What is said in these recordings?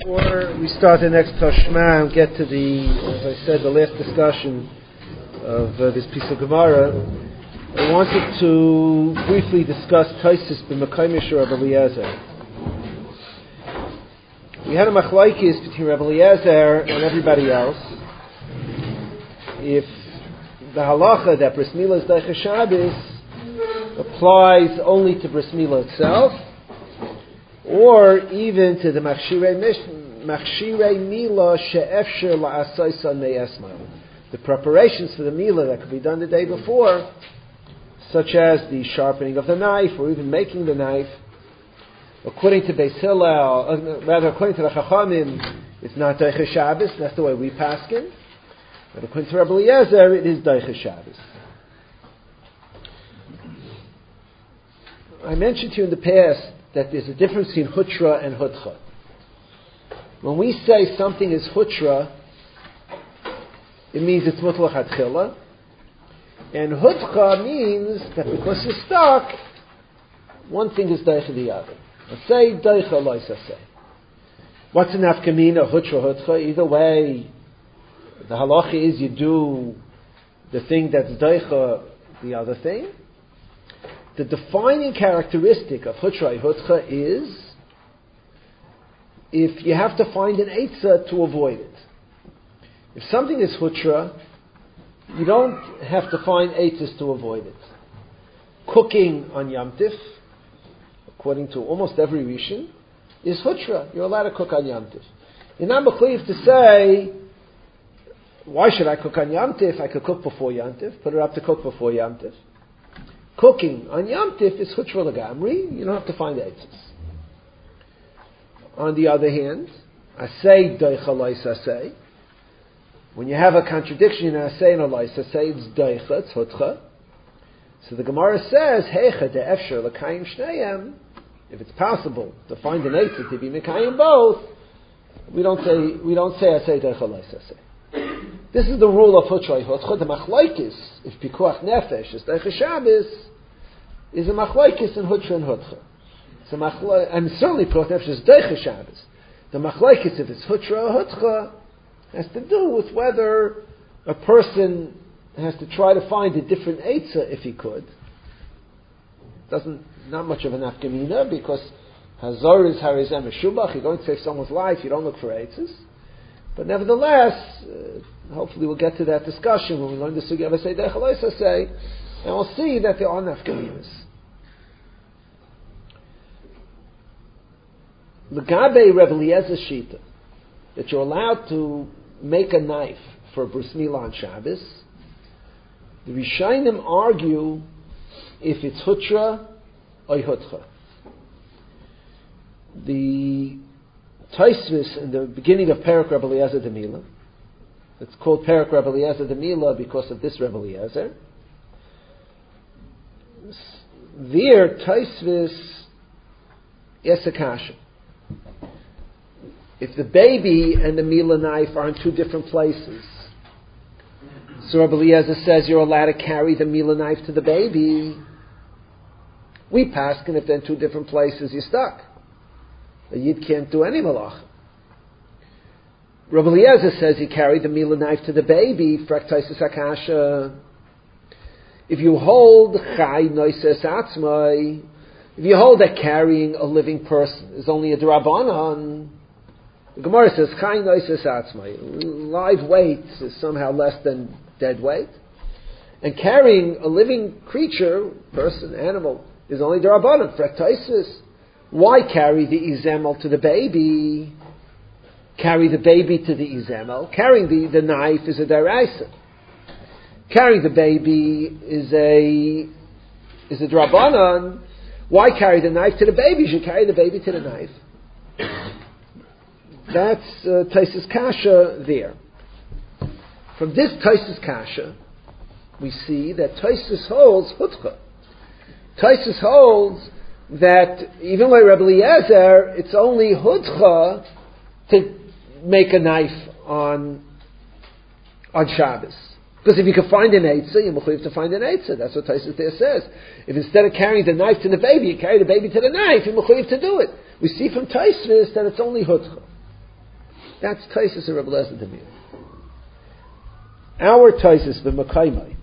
Before we start the next Tashma and get to as I said, the last discussion of this piece of Gemara, I wanted to briefly discuss Taisus b'Mekayim Yeshua Rabbi Eliezer. We had a machlaikis between Rabbi Eliezer and everybody else. If the halacha that Bris Milah is Daicha Shabbos applies only to Bris Milah itself, or even to the Machshirei Milah she'efshir la'asaysa me'esmal, the preparations for the Milah that could be done the day before, such as the sharpening of the knife or even making the knife. According to Beis Hillel, according to the Chachamim, it's not Daicha Shabbos. That's the way we paskin. But according to Rabbi Eliezer, it is Daicha Shabbos. I mentioned to you in the past that there's a difference between Hutra and Hutcha. When we say something is Hutra, it means it's Mutlach Hatchila. And Hutcha means that because you're stuck, one thing is Daicha the other. Say Daicha Loisa say. What's an Afkamina, Hutra, Hutcha? Either way, the halacha is you do the thing that's Daicha the other thing. The defining characteristic of Hutra Hutcha is if you have to find an Eitzah to avoid it. If something is Hutra, you don't have to find Eitzahs to avoid it. Cooking on Yom Tif, according to almost every Rishon, is Hutra. You're allowed to cook on Yom Tif. You're not mechuyev to say, why should I cook on Yom Tif? I could cook before Yom Tif. Put it up to cook before Yom Tif. Cooking on Yom Tif is Hutra Lagamri. You don't have to find Eitzahs. On the other hand, Asay Daicha Lois Asay. When you have a contradiction in Asay and a Lois Asay, it's Daicha, it's Hutcha. So the Gemara says, Heicha de Efshar L'Kayim Shneihem. If it's possible to find an Eitzah to be Mekayim both, we don't say Asay Daicha Lois Asay. This is the rule of Hutra Hutcha. The machlaikis, if Pikuach Nefesh is Daicha Shabbos, is a machlaikis in Hutra and Hutcha. And certainly Pikuach Nefesh is Daicha Shabbos. The machlaikis, if it's Hutra or Hutcha, has to do with whether a person has to try to find a different Eitzah if he could. Not much of an afkamina, because Hazor is Harizem Shubach. You're going to save someone's life, you don't look for Eitzahs. But nevertheless, hopefully we'll get to that discussion when we learn the Sugya of Asay Daicha Lois Asay, and we'll see that there are nafkaminas. L'gabe Rebbe Eliezer Shita, that you're allowed to make a knife for Bris Milah on Shabbos, the Rishonim argue if it's Hutra or Hutcha. The Taisvis in the beginning of Perek Rebbe Eliezer de Milah, it's called Perek Rebbe Eliezer de Milah because of this Rebbe Eliezer. There, Taisvis Yesakasha. If the baby and the Milah knife are in two different places, so Rebbe Eliezer says you're allowed to carry the Milah knife to the baby. We paskin if they're in two different places, you're stuck. A Yid can't do any malach. Rebbe Eliezer says he carried the Milah knife to the baby. Fraktaisis Akasha. If you hold Chai Noises Atzmai, if you hold that carrying a living person is only a D'Rabbanan, the Gemara says Chai Noises Atzmai. Live weight is somehow less than dead weight. And carrying a living creature, person, animal, is only D'Rabbanan. Fraktaisis. Why carry the izemel to the baby? Carry the baby to the izemel. Carrying the knife is a deraisa. Carrying the baby is a drabanan. Why carry the knife to the baby? You should carry the baby to the knife. That's Taisus Kasha there. From this Taisus Kasha, we see that Taisus holds Hutcha. Taisus holds that even like Rebbe Eliezer, it's only Hutcha to make a knife on Shabbos. Because if you can find an Eitzah, you're mechuyev to find an Eitzah. That's what Taisus there says. If instead of carrying the knife to the baby, you carry the baby to the knife, you're mechuyev to do it. We see from Taisus that it's only Hutcha. That's Taisus of Rabbi Eliezer the Mir. Our Taisus, the Makaimai,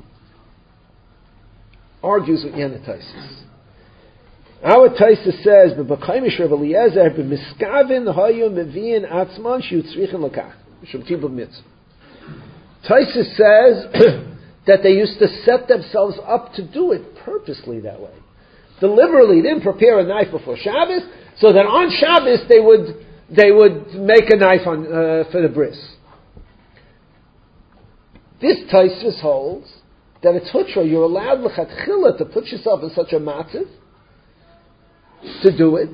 argues with Yana Taisus. Our Taisus says, the Makaimish Rabbi Eliezer, the Miskavin Hayu Mevian Atzman Shutzrichin Lakach. Shabtibul Mitzvah. Taisus says that they used to set themselves up to do it purposely that way. Deliberately didn't prepare a knife before Shabbos, so that on Shabbos they would make a knife for the bris. This Taisus holds that it's hutra. You're allowed l'chatchila to put yourself in such a matziv to do it.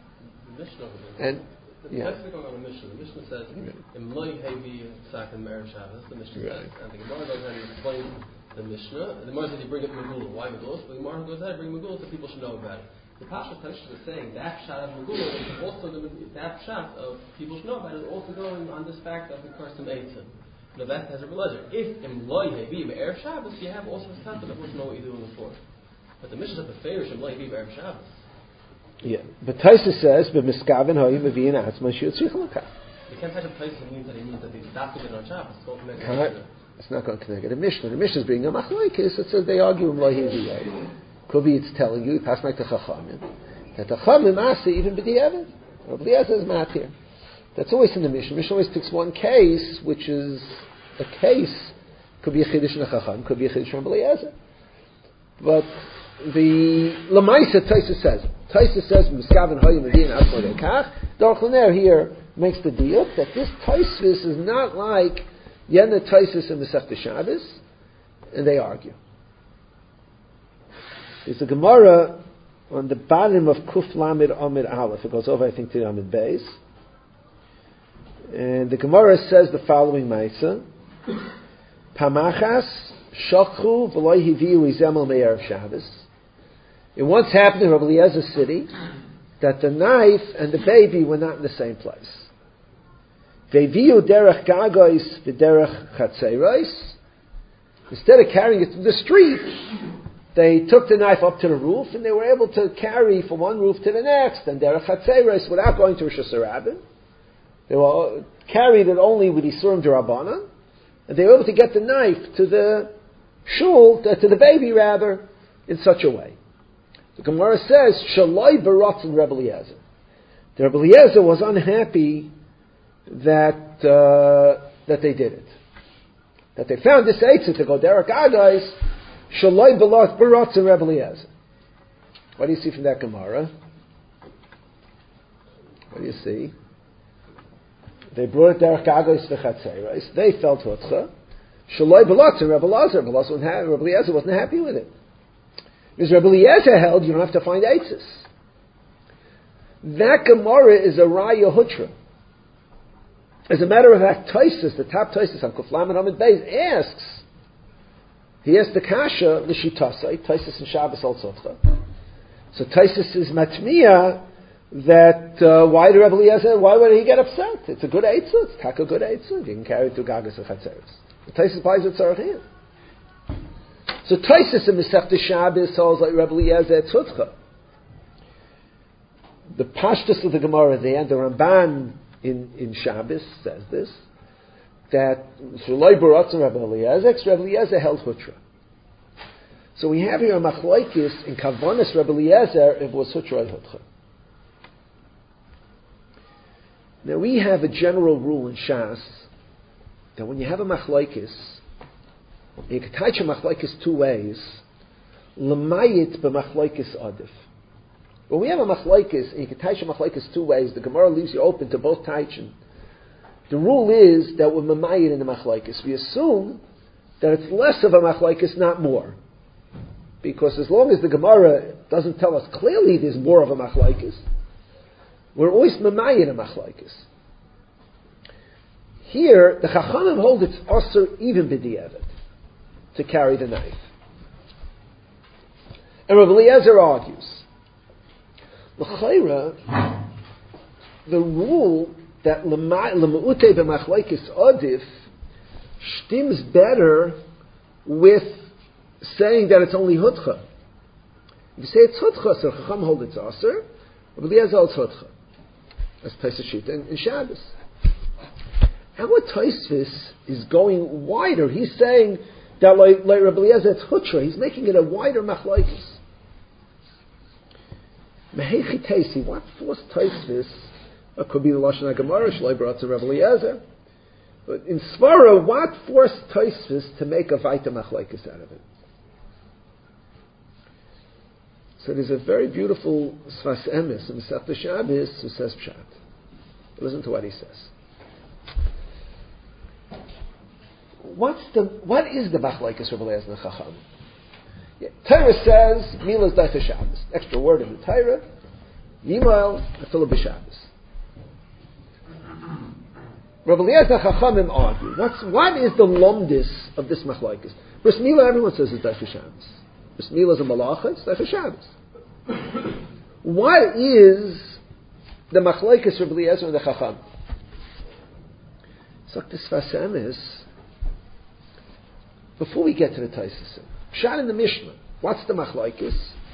And Let's go on the Mishnah. The Mishnah says, "In loy hevi sak and me'er Shabbos." The Mishnah says, and the Gemara goes ahead and explains the Mishnah. The Gemara says you bring up Megillah. Why Megillah? But the Gemara goes ahead and bring Megillah so people should know about it. The Pasha Taisus was saying that shot of Megillah is also that shot of people should know about it is also going on this fact of the curse of Eitzim. Now that has a religion. If in loy hevi me'er Shabbos, you have also a sense that people should know what you're doing before. But the Mishnah says the favor in loy hevi me'er Shabbos. Yeah, but Taisus says, "But miskaven hoyim meviin atzma shiutzrich l'kach." You can't have a place that means that they stop to get on Shabbos. It's not going to connect the Mishnah. The Mishnah is bringing a machlokes. It says they argue in lohivi. Could be it's telling you, pass like the chachamim, that the chachamim asa even b'diavad. Rabbi Eliezer is matir. That's always in the Mishnah. Mishnah always picks one case, which is a case. Could be a chiddush in the chacham. Could be a chiddush from Rabbi Eliezer. But the Lamaisa Taisus says, "Miskaven hoyim meviin atzma lekach." Darch Laner here makes the deal that this Taisus is not like Yena Taisus and Masechta Shabbos, and they argue. There's a Gemara on the bottom of Kuf Lamed Amid Aleph. It goes over, I think, to Amid Beis, and the Gemara says the following Maisa: Pamachas shachru v'loy hiviu izemel me'erev Shabbos. It once happened in Rabbi Eliezer's city that the knife and the baby were not in the same place. Ve'viu derech gagois v'derech chatzeiros. Instead of carrying it to the street, they took the knife up to the roof, and they were able to carry from one roof to the next, and derech chatzeiros without going to Rosh Hashanah. They were carried it only with Isurim D'Rabbanan, and they were able to get the knife to the shul, to the baby rather, in such a way. The Gemara says, Shaloi Baratz and Rebbe Eliezer. The Rebbe Eliezer was unhappy that they did it. That they found this eitzah to go Derek Agais, Shaloi Baratz and Rebbe Eliezer. What do you see from that Gemara? What do you see? They brought it Derek Agais v'chatzeres. They felt hutcha. Shaloi Baratz and Rebbe Eliezer. Rebbe Eliezer wasn't happy with it. Because Rabbi Eliezer held you don't have to find eitzes. That Gemara is a Raya Hutra. As a matter of fact, Taisus, the top Taisus on Kuf Lamed Amid Beis, asks, he asks the Kasha, L'shitasai, Taisus and Shabbos also. So Taisus is matmiya that why would he get upset? It's a good eitzah, it's taka good eitzah, you can carry it to Gagas and Chatzeres. Taisus buys it Tzarachim. So Taisus in Masechta Shabbos holds like Rebbe Eliezer Tzutcha. The Pashtus of the Gemara there, the Ramban in Shabbos says this, that Shaloi Baratz and Rebbe Eliezer held Hutra. So we have here a Machlokes in Kavanas Rebbe Eliezer, it was Hutra or Hutra. Now we have a general rule in Shas that when you have a Machlokes, you can teach a machlokes two ways. L'mayit b'machlokes adif. When we have a machlokes, and you can teach a machlokes two ways, the Gemara leaves you open to both teaching. The rule is that we're mamayit in the machlokes. We assume that it's less of a machlokes, not more. Because as long as the Gemara doesn't tell us clearly there's more of a machlokes, we're always mamayit a machlokes. Here, the Chachamim hold it's also even b'di'evet to carry the knife. And Rabbi Eliezer argues, L'chayra, the rule that l'ma'ute b'machlokes adif stims better with saying that it's only hutcha. If you say it's hutcha, so Chacham hold it's aser, Rabbi Eliezer holds hutcha. That's Pesach Shita in Shabbos. Our Tosfos is going wider. He's saying that like Rabbi Eliezer, it's Hutra. He's making it a wider machlokes. Mehechi Teisi, what forced Tosfos? It could be the Lashon HaGemara, Shloi brought to Rabbi Eliezer. But in Svara, what forced Tosfos to make a Vaita machlokes out of it? So there's a very beautiful Sfas Emes in Masechta Shabbos who says Pshat. Listen to what he says. What is the machlokes Rabbi Eliezer and Chacham? Torah says Milah is Daicha Shabbos. Extra word in the Torah. Yimal Afilu b'Shabbos. Rabbi Eliezer and Chachamim argue. What is the lomdis of this machlokes? Bris Milah, everyone says is Daicha Shabbos. Bris Milah is a malacha. It's Daicha Shabbos. What is the machlokes Rabbi Eliezer and the Chacham? So this Sfas Emes. Before we get to the Taisus, Pshat in the Mishnah, what's the machlokes?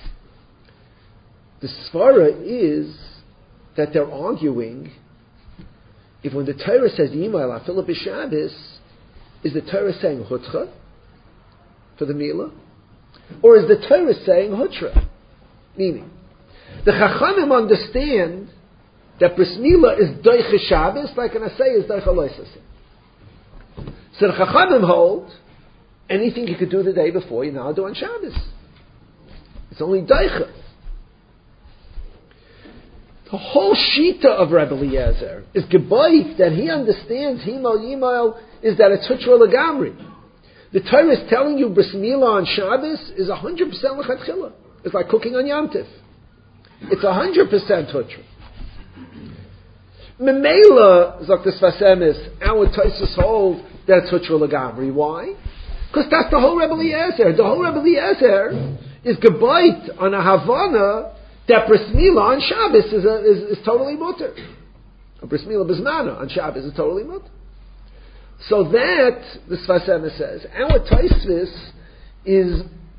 The svara is that they're arguing if when the Torah says Yimayel Afilu b'Shabbos, is the Torah saying Hutcha for the Milah? Or is the Torah saying Hutra? Meaning, the Chachamim understand that Bris Milah is Doiche Shabbos, like an Asay is Doiche Loisaseh. So the Chachamim hold anything you could do the day before, you now do on Shabbos. It's only Daicha. The whole Shita of Rebbe Eliezer is Gebayit, that he understands Himal Yimal is that it's Hutra Lagamri. The Torah is telling you Bris Milah on Shabbos is 100% L'chatchila. It's like cooking on Yom Tif. It's 100% Hutra. Memela, Zok Sfas Emes, our Tosfos hold that it's Hutra Lagamri. Why? Because that's the whole Rebbe Eliezer. The whole Rebbe Eliezer is gebayt on a Havana that Bris Milah on Shabbos is totally mutter. A Bris Milah Bismana on Shabbos is totally mutter. So that, the Sfas Emes says, our Tosfos is,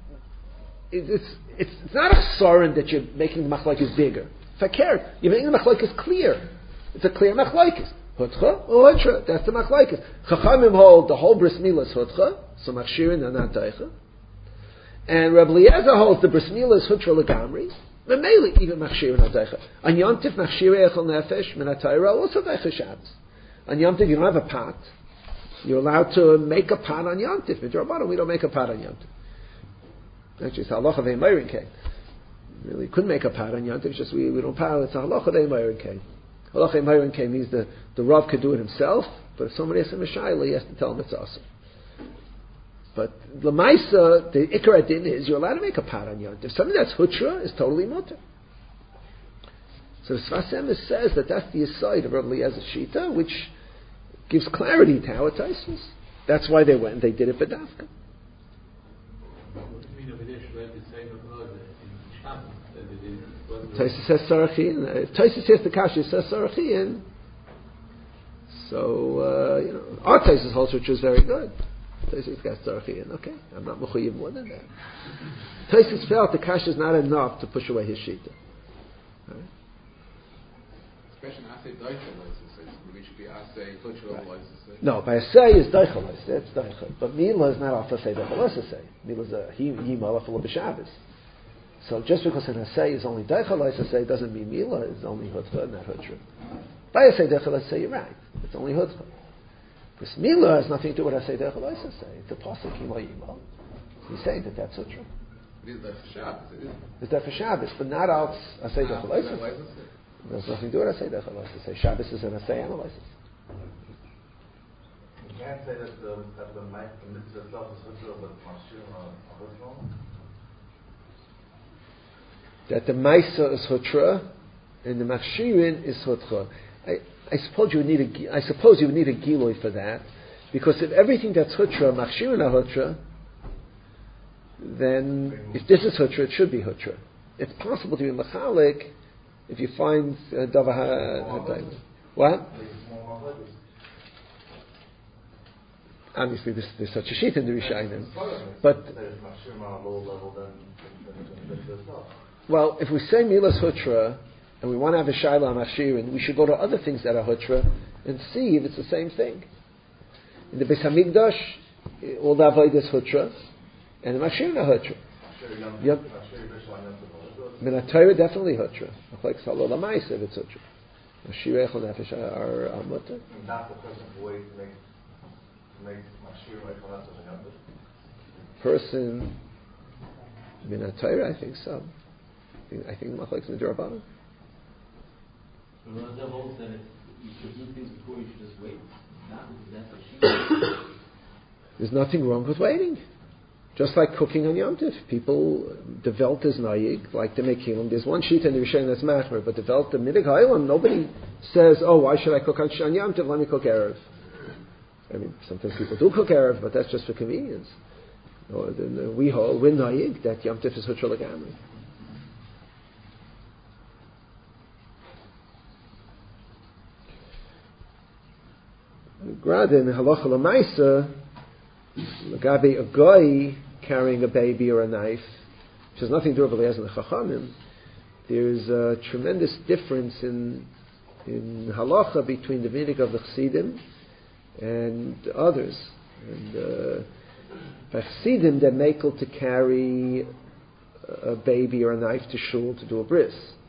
it's not a soren that you're making the machlokes bigger. Fakir, you're making the machlokes clear. It's a clear machlokes. Hutcha or Hutra, that's the machlokes. Chachamim hold the whole Bris Milah is Hutcha, so Machshirin and not Daicha. And Rabbi Eliezer holds the Bris Milah is Hutra Lagamri. Memeli, even Machshirin and Daicha. On Yom Tif, Machshirei Echel Nefesh, Min HaTorah, also Daicha Shabbos. On Yom Tif, you don't have a pot. You're allowed to make a pot on Yom Tif. In Jorabana, we don't make a pot on Yom Tif. Actually, it's halacha ve'emeirin kain. Really, couldn't make a pot on Yom Tif, it's just we don't pot. It's a halacha ve'emeirin kain. Halacha ve'emeirin kain means the Rav could do it himself, but if somebody has a Mishayla, he has to tell him it's awesome. But the Maisa, the Ikar Adin is you're allowed to make a pot on Yom Tif. Something that's Hutra is totally mutter. So the Sfas Emes says that that's the aside of Rabbi Eliezer's Shita, which gives clarity to how it Tosfos. That's why they went and they did it B'davka. Tosfos says Sarachin. If Tosfos says the Kasha says Sarachin, so our Tosfos holds which is very good. Tosfos got Sarachin. Okay, I'm not mechuyev more than that. Tosfos felt the Kasha is not enough to push away his Shita. Right? No, by Asay is Daichalos, that's Daichal. But Milah is not off to say Daichalos Asay. Milah is a Yimal Afilu b'Shabbos. So just because an Asay is only Daichalos Asay doesn't mean Milah is only Hutcha, not Hutra. By Asay Daichalos Asay, you're right. It's only Hutcha. Because Milah has nothing to do with Asay Daichalos Asay. It's a Pasuk Yimal Yimal. He's saying that that's Hutra. It is that for Shabbos. It's that for Shabbos, but not out Asay Daichalos Asay. There's nothing to do with Asay Daichalos Asay. Shabbos is an Asay analysis. You can't say that the mitzvah itself is Hutra, but Mashir are Hutra? That the Maisa is Hutra, and the Machshirin is Hutra. I suppose you would need a Giloi for that, because if everything that's Hutra, Machshirin are Hutra, then if this is Hutra, it should be Hutra. It's possible to be Machalik if you find Dava what? Obviously, there's such a sheet in the Rishayim, but well, if we say Milas Hutra, and we want to have a Shaila on Machshirin, we should go to other things that are Hutra and see if it's the same thing. In the Beis Hamikdash, all the Avodah is Hutra, and the Machshirin are Hutra. Min Torah definitely Hutra. Like Salol HaMaisa if it's Hutra. Machshirei Echol Nefesh are Mutter. Not the person's way to make Machshir Echol Nefesh a Yom Person Min Torah, I think so. I think Machlekes Midrabanan. Rav holds that you should do things before you should just wait. There's nothing wrong with waiting. Just like cooking on Yom Tov. People develop as Nayig, like the Mekilim. There's one sheet in the Rishon that's Machmer, but develop the Midig Ha'ilam. Nobody says, oh, why should I cook on Yom Tov? Let me cook Erev. I mean, sometimes people do cook Erev, but that's just for convenience. Or we hold, we're Nayig, that Yom Tov is Hutra L'Gamri. Gradin halacha l'maisa, l'gabe a guy carrying a baby or a knife, which has nothing to do with Eliezer and the Chachamim. There's a tremendous difference in halacha between the minig of the Chassidim and others. And by Chassidim, they're makel to carry a baby or a knife to shul to do a bris.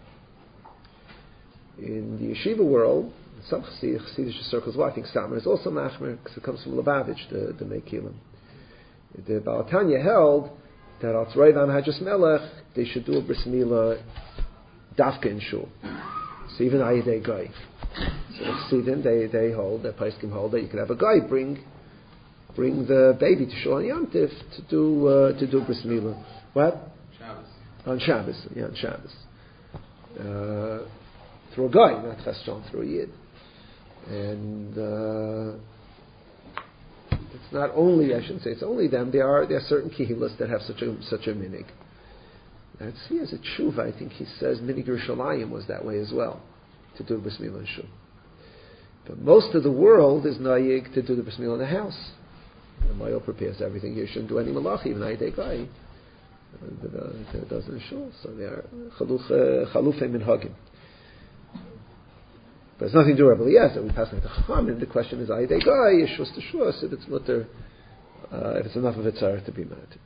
In the yeshiva world, some Chassidish circles, well, I think Samar is also machmer because it comes from Lubavitch, the Mekilim. The Baal Tanya held that al Tzroivan Hajjas Melech they should do a bris milah dafka in shul. So even Ayidei Guy. So Chassidim they hold, the Paiskim hold that you can have a guy bring the baby to shul on Yom Tiv to do bris milah. What? Shabbos. On Shabbos, yeah, on Shabbos. Through a guy, not chasjon, through a yid. And it's not only, I shouldn't say it's only them, there are certain kihillas that have such a minig. And he has a tshuva, I think he says minig Yerushalayim was that way as well, to do bris milah in shul. But most of the world is nayig to do the bris milah in the house. And Mayo prepares everything. You shouldn't do any malach, even Ayidei Guy. It doesn't in shul. So they are chalufei minhagim. But it's nothing to do with Rabbi Eliezer. We pass on to Chachamim. The question is, Ayidei Guy, Yeshus to Shus, if it's mutter, if it's enough of a tzarech to be mad.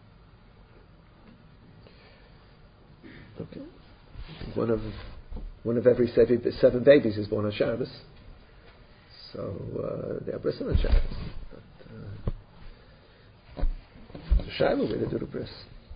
Okay. One of every seven babies is born on Shabbos. So they are bris on Shabbos. But it's a Shiloh way to do the bris.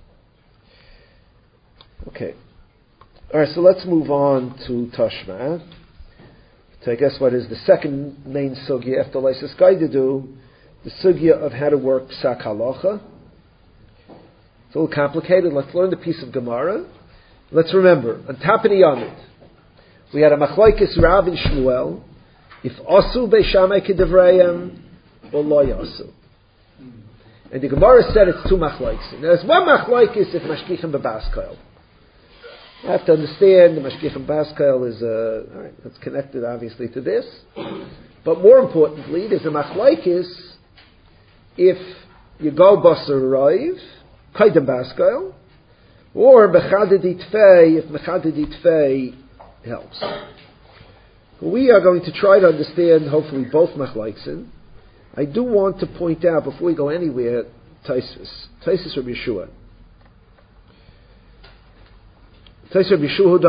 Okay. All right, so let's move on to Tashma. So I guess what is the second main sugya after Lysis Gaididu, the sugya of how to work Psak Halacha. It's a little complicated. Let's learn the piece of Gemara. Let's remember, on top of the Yamid, we had a Machlaikis Rav and Shmuel, if Asu Beishamai Kedevrayim, or Lo Yasu. And the Gemara said it's two Machlaikis. There's one Machlaikis if Mashkichim Bebaskail. You have to understand the Mashgichim Baskail is alright, it's connected obviously to this. But more importantly, there's a machlaikis if you go Basar Raiv, Kaidem Baskail, or Bechadadi Tfei, if Mechadadi Tfei helps. We are going to try to understand hopefully both machlaiksin. I do want to point out before we go anywhere, Taisus Rabbi Yeshua. Okay, with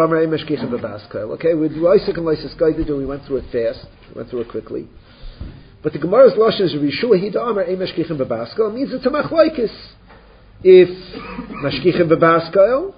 Isaac and Lysis Gaididu, we went through it fast, we went through it quickly. But the Gemara's Lashon is Yeshua Hidamar Ei Mashkichim Bebaskail means it's a machlaikis. If Mashkichim Bebaskail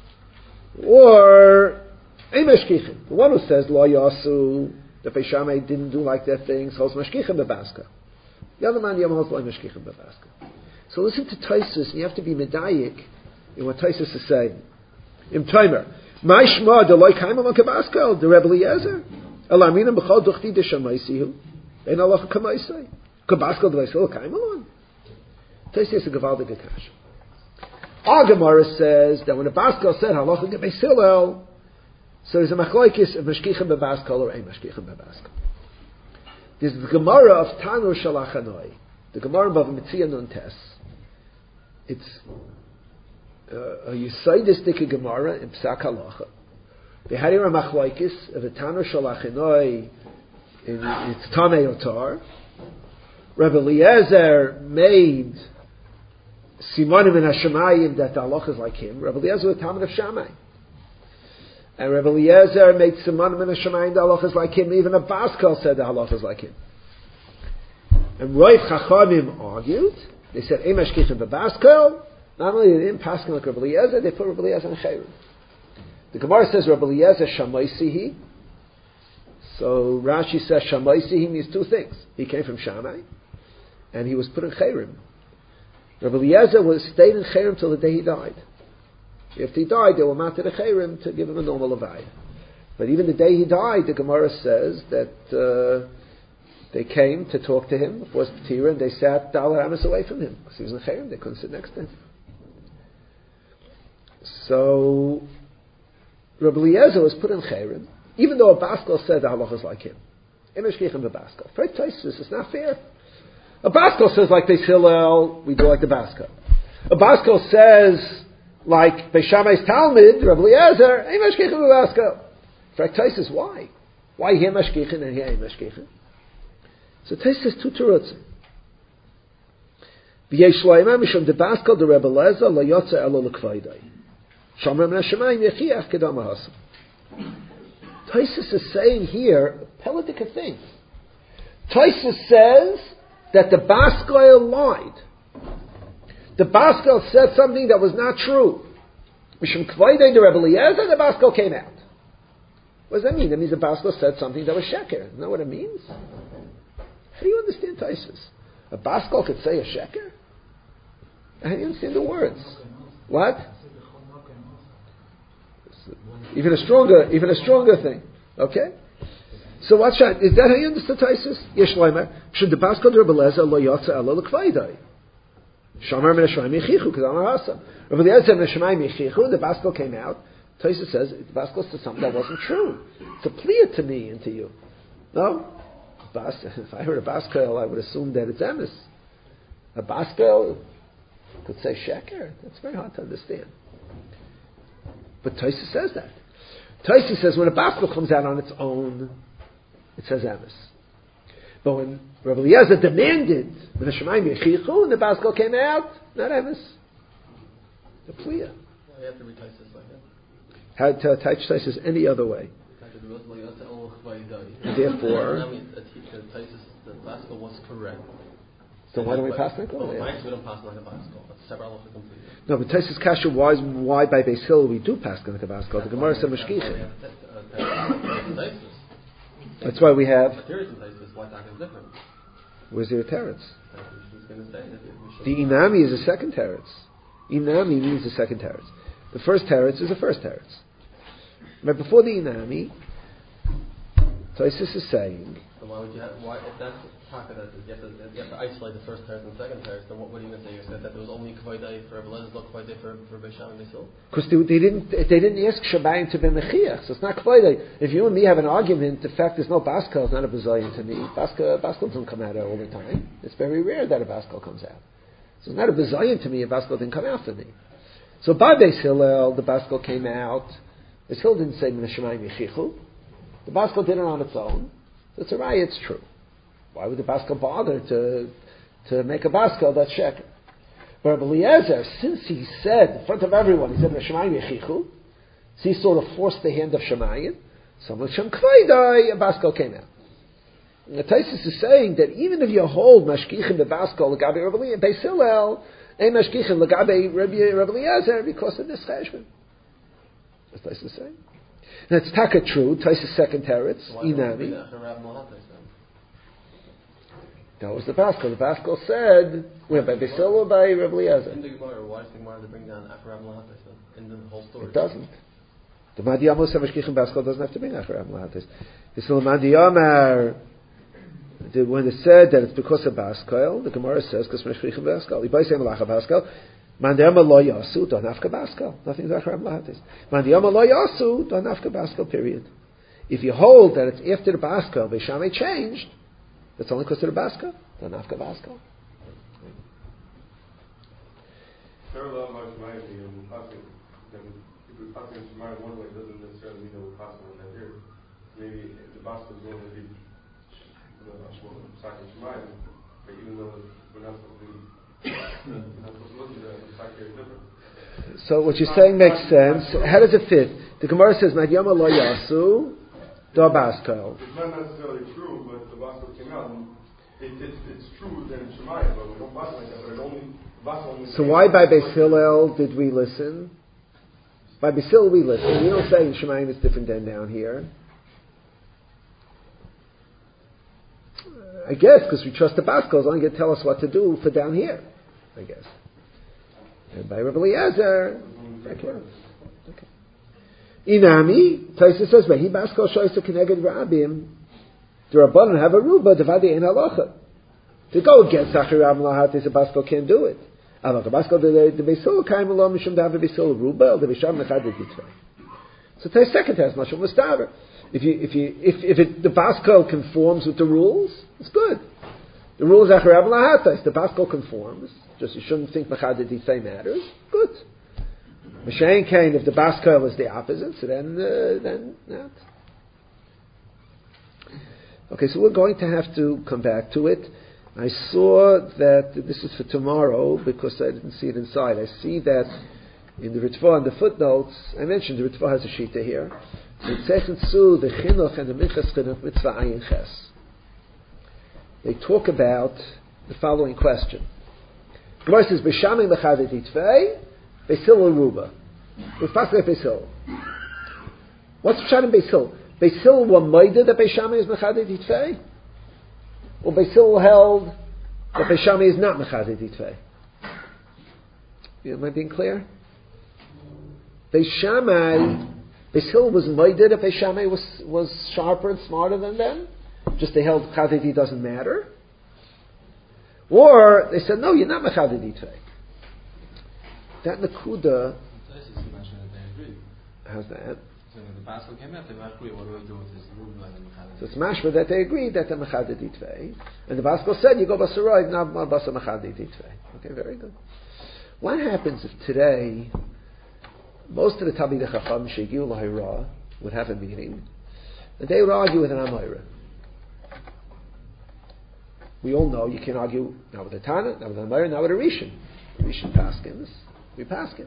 or Ei Mashkichim. The one who says Lo Yasu, the Beishamai didn't do like that thing, holds Mashkichim Bebaskail. The other man holds Lo Mashkichim Bebaskail. So listen to Taisus, and you have to be medayik in what Taisus is saying. Im Timer, my shma de loy kaimam on Kabaskal, the Rebbe Eliezer, Alaminam b'chol duchti de shamaisihu, ein Allah kamaisai. Kabaskal de vaysil kaimam on. Taisus is a gavaldik akash. Our Gemara says that when a Baskal said halacha gebesilel, so there's a machlokes of mashkichim bebaskal or ein mashkichim bebaskal. There's the Gemara of Tanur Shalachanoi, the Gemara of Mitzia Nun Tes. It's a Yisaidistic Gemara in Psak Halacha. The Harira Machlaikis of the Tanur Shalachinoi, it's Tamei Otar. Rebbe Eliezer made Simonim and Hashemayim that the halach is like him. Rebbe Eliezer was Talmud of Shammai. And Rebbe Eliezer made Simonim and Hashemayim the halach is like him. Even a Baskel said the halach is like him. And Rav Chachamim argued. They said, Ein mashkichin b'Baskel. Not only they didn't pass like Rebbe Eliezer, they put Rebbe Eliezer in Chayrim. The Gemara says Rebbe Eliezer Shamaisihi. So Rashi says Shamaisihi means two things. He came from Shammai, and he was put in Chayrim. Rebbe Eliezer stayed in Chayrim till the day he died. If he died, they were matter the Chayrim to give him a normal Levaya. But even the day he died, the Gemara says that they came to talk to him before his P'tira, and they sat Dalar Amos away from him because he was in Chayrim. They couldn't sit next to him. So Rebbe Eliezer was put in Chayrim, even though a Baskel said the halach is like him. Imeshkichem b'Baskel. For Taisus, it's not fair. A Baskel says like Beis Hillel, we do like the Baskel. A Baskel says like Beis Shammai's Talmud, Rebbe Eliezer, Imeshkichem b'Baskel. For Taisus, why? Why here Meshkichem and here Meshkichem? So Taisus two terutzim. V'yesh lo'imah mishum de Baskel de Rebbe Eliezer lo yotze elo l'kvaydai. Shomer min hashemayim yechiach kedam ha'asam. Taisus is saying here a politic thing. Taisus says that the Baskel lied. The Baskel said something that was not true. Mishum kvaydai de Rebbe Eliezer, the Baskel came out. What does that mean? That means the Baskel said something that was sheker. Isn't that what it means? How do you understand Taisus? A Baskel could say a sheker? How do you understand the words? What? Even a stronger thing. Okay? So what's that? Is that how you understand Taisus? Yesh loimer. Should the Baskel de Rebbe Eliezer lo yotze elo l'kvaydai. Shomer min hashemayim yichichu k'dam ha'asam. Rebbe Eliezer min hashemayim yichichu, the Baskel came out. Taisus says, the Baskel said something that wasn't true. It's a plea to me and to you. No? If I heard a Baskel, I would assume that it's emes. A Baskel could say sheker. That's very hard to understand. But Taisus says that. Taisus says when a Baskel comes out on its own, it says emes. But when Rebbe Eliezer demanded when the Shemayim Yechichu and the Baskel came out, not emes. The plea. You have to read Taisus like that. How to attach Taisus any other way. Therefore, the Baskel was correct. So why don't we pass like that? We don't pass like a Baskel. That's separate halacha completely. No, but Taisus Kasha, why by Beis Hillel we do pass like a Baskel? The Gemara said Meshkichin. That's why we have. Different. Where's your teretz? The Inami is a second teretz. Inami means the second teretz. The first teretz is the first teretz. But before the Inami, Taisus is saying. So why would you have? Why if that's taka that you have to isolate the first teretz and the second teretz? Then what are you going to say? You said that there was only kvaydai for Rebbe Eliezer, not kvaydai for Beis Shammai and Beis Hillel? Because they didn't ask Shamayim to be mechiach, so it's not kvaydai. If you and me have an argument, the fact there's no Baskel is not a bazayin to me. Baskel doesn't come out all the time. It's very rare that a Baskel comes out. So it's not a bazayin to me. A Baskel didn't come out for me. So by Beis Hillel, the Baskel came out. Beis Hillel didn't say min hashemayim yechichu. The Baskel did it on its own. So it's a raya, it's true. Why would the Baskel bother to make a Baskel that's sheker? But Rebbe Eliezer, since he said in front of everyone, he said min hashemayim yechichu, so he sort of forced the hand of Shemayim. So Shem Kvaydai, a Baskel came out. And the Taisus is saying that even if you hold mashkichin the Baskel l'gabe Rebbe Eliezer, Beis Hillel, ein mashkichin l'gabe Rebbe Eliezer because of this cheshbon. That's what Taisus is saying. And it's taka true. Taisus second teretz, Inami. That was the Baskel. The Baskel said, "We're by Beis Hillel or by Rebbe Eliezer." In the Gemara, why does the Gemara bring down Acharab Lahatis in the whole story? It doesn't. The Madiyamos Mashkichin Baskel doesn't have to bring Acharab Lahatis. It's the Madiyamar. When it said that it's because of Baskel, the Gemara says because Mashkichin Baskel. Ibai say Malacha Baskel. Mandiyama lo yasu don't have Baskel. Nothing is Acharab Lahatis. Mandiyama lo yasu don't have Baskel. Period. If you hold that it's after the Baskel, Beis Shammai changed. That's only because of the Baskel. Don't have Baskel. Parallel Mashmaiti and Pasuk, passing Shemayim one way doesn't necessarily mean that we're passing on that here. Maybe the Baskel is going to be Sakin Shemayim, but even though we're not supposed to be looking at the fact very different. So what you're saying makes sense. How does it fit? The Gemara says, "Madyama lo yasu da Baskel." It's not necessarily true, but the Baskel came out. And it's true that in Shemayim, but we don't pass like that. But it only. So why by Beis Hillel did we listen? By Beis Hillel we listen. We don't say in Shemayim it's different than down here. I guess because we trust the Baskel's only going to tell us what to do for down here. I guess. And by Rabbi Eliezer, okay. Inami, Taisa says, "Vehi Baskel shoysu keneged Rabim." The Rabbanan have a ruba devadi ein halacha. To go against Achir Rabban Lahatis, a Baskel can't do it. So take a second test, Mashal Mustaver. If the Baskel conforms with the rules, it's good. The rules Achir Rabban Lahatis, the Baskel conforms. Just you shouldn't think Mechaded Ditzei matters. Good. Mashayin Kain, if the Baskel is the opposite, so then not. Okay, so we're going to have to come back to it. I saw that this is for tomorrow because I didn't see it inside. I see that in the Ritva and the footnotes, I mentioned the Ritva has a shita here. So it says in Su, the Chinuch and the Minchas Chinuch Mitzvah Ayin Ches. They talk about the following question. Gemara says, B'shamim Mechaded Yitvei, Beis Hillel Ruba. It's possibly Beis Hillel. What's Pshat in Beis Hillel? Beis Hillel were moided that Beis Shammai is Mechaded Yitvei? Or Beis Hillel held that Beis Shammai is not Mechaded Yitvei? Am I being clear? Beis Hillel was moided that Beis Shammai was sharper and smarter than them? Just they held Mechaded doesn't matter? Or they said, no, you're not Mechaded Yitvei. That Nakuda... How's that? So the Baskel came out, they were agree, what do I do with this room like the Mechaded? So it's mashma that they agreed that the Mechaded Yitvei. And the Baskel said, you go Basarai, not Basa Mechaded Yitvei. Okay, very good. What happens if today, most of the Talmidei Chacham, Shegiu L'Hayra, would have a meeting, and they would argue with an Amayra. We all know you can't argue not with a Tana, not with an Amayra, not with a Rishon. Rishon Paskins, we Paskin.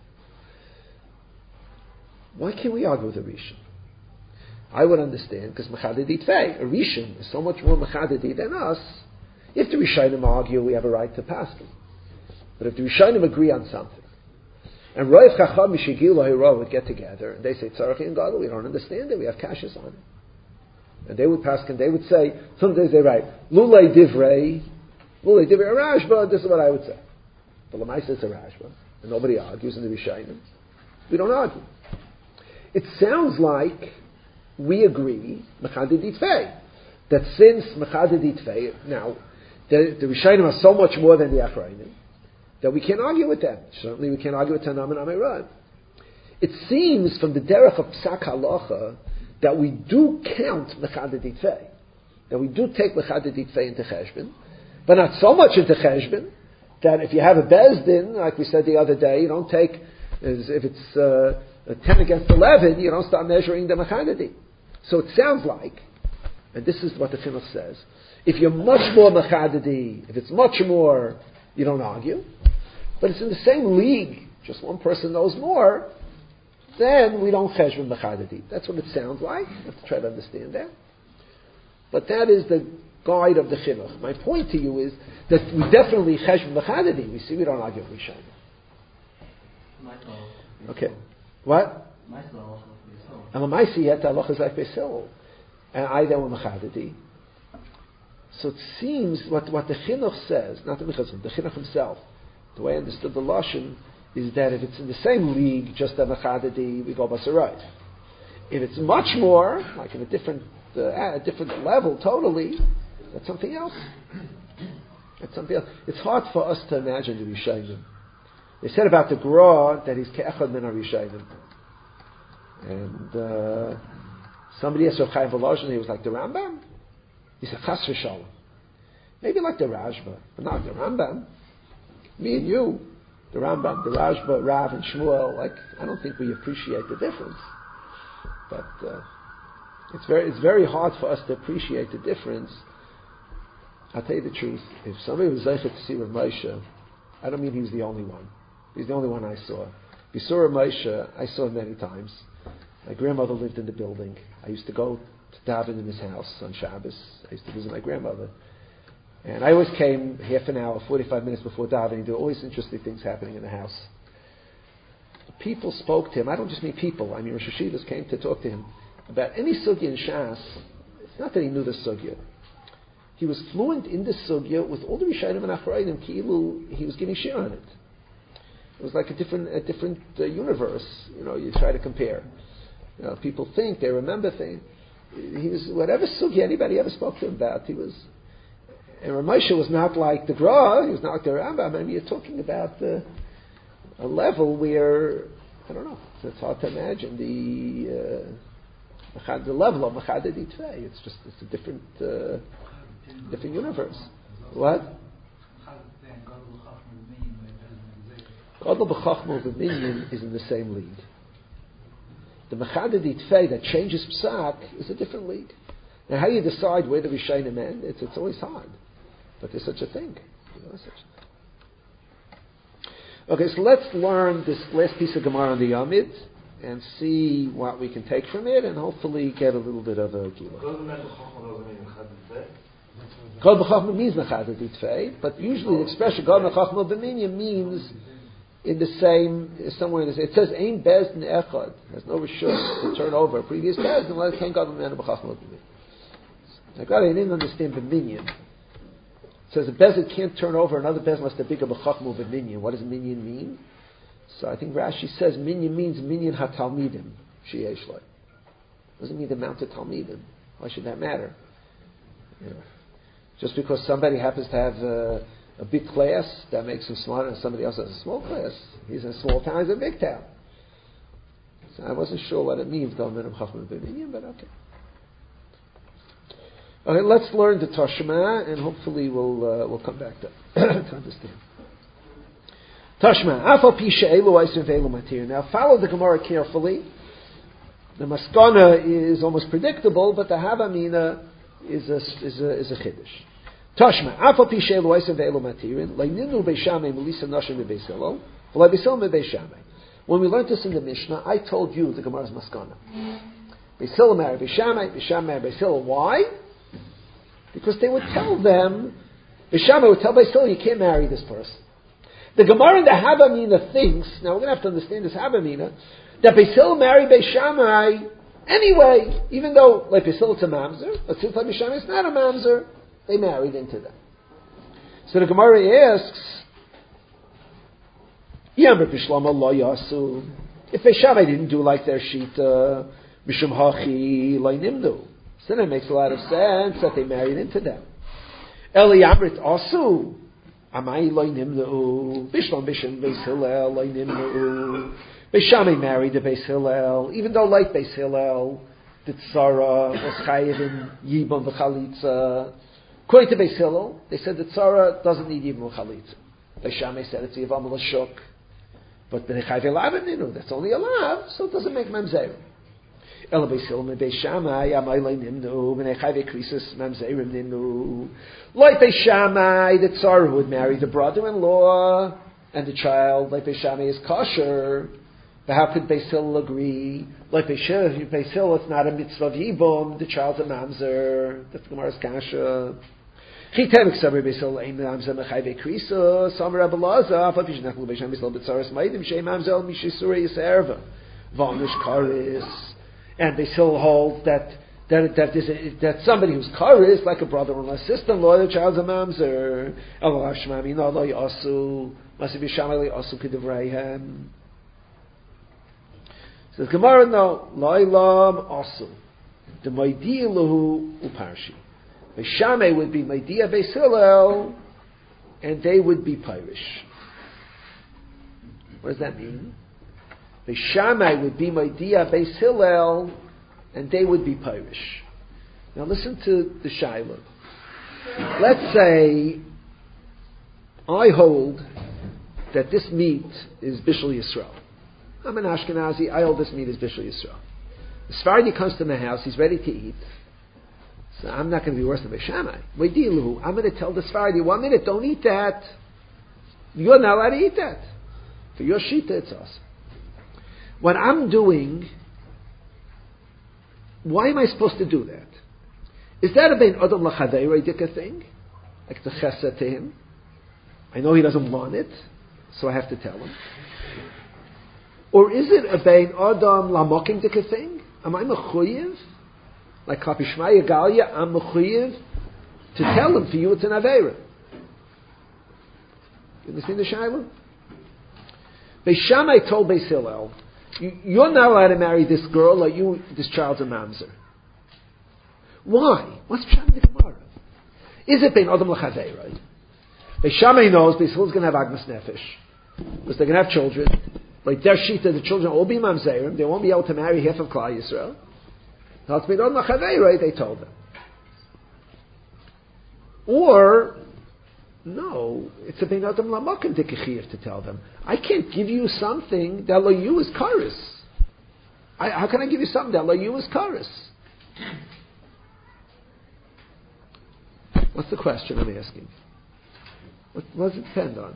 Why can't we argue with a Rishon? I would understand, because Mechaded Yitvei, a Rishon is so much more Mechaded than us. If the Rishonim argue, we have a right to Paskin. But if the Rishonim agree on something, and Roiv Chacham Mishigil Lahira would get together, and they say, Tzarachi and Gadol, we don't understand it, we have kashas on it. And they would Paskin, they would say, sometimes they write, Lulei Divrei Rashba, this is what I would say. But Lamaisa is a Rashba, and nobody argues in the Rishonim. We don't argue. It sounds like we agree, Mechaded Yitvei, that since Mechaded Yitvei, now, the Rishonim are so much more than the Achrayim, that we can't argue with them. Certainly we can't argue with Tanam and Amirad. It seems from the derech of Psak Halacha that we do count Mechaded Yitvei, that we do take Mechaded Yitvei into Cheshbon, but not so much into Cheshbon, that if you have a Bezdin, like we said the other day, you don't take, if it's 10 against 11, you don't start measuring the Mechadedi. So it sounds like, and this is what the Chinuch says, if you're much more Mechadedi, if it's much more, you don't argue, but it's in the same league, just one person knows more, then we don't cheshbon Mechadedi. That's what it sounds like. You have to try to understand that. But that is the guide of the Chinuch. My point to you is that we definitely cheshbon Mechadedi. We see we don't argue with Rishayim. Okay. What? And Lamaisi yet halacha is like Beis Hillel, and I then were Mechadedi. So it seems what the Chinuch says, not the Mechazon, the Chinuch himself, the way I understood the Lashon is that if it's in the same league, just a Mechadedi, we go Basarai. If it's much more, like in a different level, totally, that's something else. That's something else. It's hard for us to imagine the Rishayim. They said about the Gra that he's ke'echad min ha-Rishayim. And somebody asked Rav Chaim Volozhin, he was like the Rambam. He said, Chas v'shalom. Maybe like the Rashba, but not the Rambam. Me and you, the Rambam, the Rashba, Rav, and Shmuel, I don't think we appreciate the difference. But it's very hard for us to appreciate the difference. I'll tell you the truth. If somebody was zeichet to see Rav Moshe, I don't mean he was the only one. He's the only one I saw. If you saw Rav Moshe, I saw him many times. My grandmother lived in the building. I used to go to daven in his house on Shabbos. I used to visit my grandmother. And I always came half an hour, 45 minutes before davening. There were always interesting things happening in the house. People spoke to him. I don't just mean people. I mean, Rosh Hashivas came to talk to him about any sugya in Shas. It's not that he knew the sugya. He was fluent in the sugya with all the Rishayim and Acharayim. He was giving shir on it. It was like a different universe. You try to compare. People think, they remember things. He was, whatever sugya anybody ever spoke to him about, he was. And Rav Moshe was not like the Gra, he was not like the Rambam. I mean, you're talking about a level where, I don't know, it's hard to imagine the level of Machad Ditvei. It's a different universe. What? Gadol b'chachma b'minyan is in the same league. The Machad Ditvei that changes Psak is a different league. Now, how you decide where the Rishayim end, it's always hard. But there's such a thing. Okay, so let's learn this last piece of Gemara on the Yamid and see what we can take from it, and hopefully get a little bit of a gila. Kol b'chachma means Machad Ditvei, but usually the expression Kol b'chachma b'minyan means in the same, somewhere in the same. It says Ein Bezdin Echad. There's no reshut to turn over a previous Bezdin unless it can't go to the man of b'chachma b'minyan. I didn't understand b'minyan. It says a bezin can't turn over another bezin unless they're bigger b'chachmu b'minyan. What does minyan mean? So I think Rashi says minyan means minyan ha-talmidim sheyesh lo. Doesn't mean the amount of talmidim. Why should that matter? Just because somebody happens to have a big class, that makes him smarter, and somebody else has a small class. He's in a small town, he's in a big town. So I wasn't sure what it means, going to b'chachmu b'minyan, but okay. Okay, let's learn the Tashma, and hopefully we'll come back to understand. Tashma, afal pi she'elu oisem ve'elu matir. Now follow the Gemara carefully. The Maskana is almost predictable, but the Havamina is a chiddush. Tashma, afal pi she'elu oisem ve'elu matirin, le'ninu be'shamei melisa nashim be'beis Hillel, v'le'beis Hillel me'beis Shammai. When we learned this in the Mishnah, I told you the Gemara's Maskana. Beis Hillel married Beis Shammai, Beis Shammai married Beis Hillel. Why? Because they would tell them, Beis Shammai would tell Beis Hillel, you can't marry this person. The Gemara in the Havamina thinks, now we're going to have to understand this Havamina, that Beis Hillel married Beis Shammai anyway, even though, like Beis Hillel it's a mamzer, but since like Beis Shammai it's not a mamzer, they married into them. So the Gemara asks, if Beis Shammai didn't do like their shita, Mishum Hachi Lo Nimdu. So then it makes a lot of sense that they married into them. Eli Amrit Asu Amai Lo Nimdu Bishlam Bisham Beis Hillel Lo Nimdu. Beis Shammai married to Beis Hillel, even though like Beis Hillel, the Tzara was chayiv in Yibam v'chalitza. According to Beis Hillel, they said that Tzara doesn't need Yibam v'chalitza. Beis Shammai said it's Yivam l'shuk. But the Chayiv Elav Ninu, that's only a lav, so it doesn't make mamzer. Ela Beis Hillel me Beis Shammai Amai Lo Nimdu B'nei Chayiv Krisus mamzerim Ninu. Like Beis Shammai, the Tzara would marry the brother-in-law and the child. Like Beis Shammai is kosher. But how could Beis Hillel agree? Like Beis Hillel, it's not a mitzvah of Yibum, the child's a mamzer. That's the Gemara's kasha. Chitevik Sabri Beis Hillel Ein Mamzer Mechayve Krisus Samar Abelaza Afa Pishnach Beis Shammai Beis Hillel B'Tzaras Maidim Shei Mamzer Mishisura Yiserva Vanish Karis. And Beis Hillel holds that somebody who's karis, like a brother-in-law, sister-in-law, the child's a mamzer. Allah Shmami No Lo Yasu Masiv Shammai Lo Yasu K'Divrayhem. Says Gemara, no, Lailam Asu. The Maidia Lahu Uparshi. Beis Shammai would be Maidia Beis Hillel, and they would be Pirish. What does that mean? Beis Shammai would be Maidia Beis Hillel, and they would be Pirish. Now listen to the Shaila. Let's say I hold that this meat is Bishul Yisrael. I'm an Ashkenazi, I hold this meat is Bishul Yisrael. The Sephardi comes to my house, he's ready to eat. So I'm not going to be worse than Beis Shammai. I'm going to tell the Sephardi, 1 minute, don't eat that. You're not allowed to eat that. For your shita, it's awesome. What I'm doing, why am I supposed to do that? Is that a bein adam l'chaveiroi dika thing? Like the chesed to him? I know he doesn't want it, so I have to tell him. Or is it a bein adam lamokim dika thing? Am I mechuyev? Like Kapi Shmaya Galia, I'm mechuyev to tell him, for you it's an aveira. You understand the shayla? Beis Shammai told Beis Hillel, you're not allowed to marry this girl, or this child's a mamzer. Why? What's Pshat in the Gemara? Is it bein adam l'chaveiroi? Beis Shammai knows Beis Hillel's going to have agmas nefesh, because they're going to have children. Like their shita, the children will all be mamzerim. They won't be able to marry half of Klal Yisrael. Now it's bein adam l'chaveiroi, they told them. Or, no, it's a bein adam l'makom dikachiyv to tell them. I can't give you something that lo you is karis. How can I give you something that lo you is karis? What's the question I'm asking? What does it depend on?